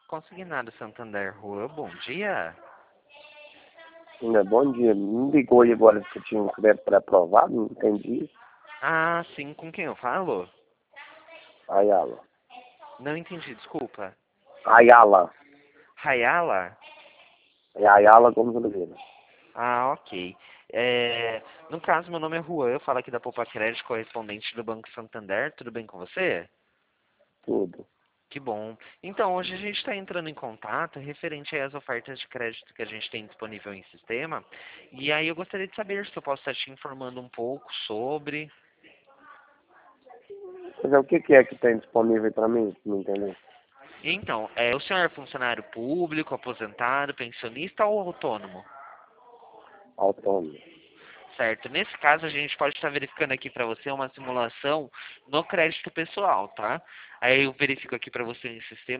Consignado Santander Rua, bom dia. Bom dia. Me ligou aí agora que tinha um crédito pré-aprovado, não entendi. Ah, sim, com quem eu falo? Ayala. Não entendi, desculpa. Ayala. Rayala? É Ayala Gomes Oliveira. Ah, ok. No caso, meu nome é Juan, eu falo aqui da Poupa Crédito, correspondente do Banco Santander. Tudo bem com você? Tudo. Que bom. Então, hoje a gente está entrando em contato referente aí às ofertas de crédito que a gente tem disponível em sistema. E aí eu gostaria de saber se eu posso estar te informando um pouco sobre... Mas o que é que tem disponível para mim? Não entendeu? Então, o senhor é funcionário público, aposentado, pensionista ou autônomo? Autônomo. Certo. Nesse caso, a gente pode estar verificando aqui para você uma simulação no crédito pessoal, tá? Aí eu verifico aqui para você em sistema.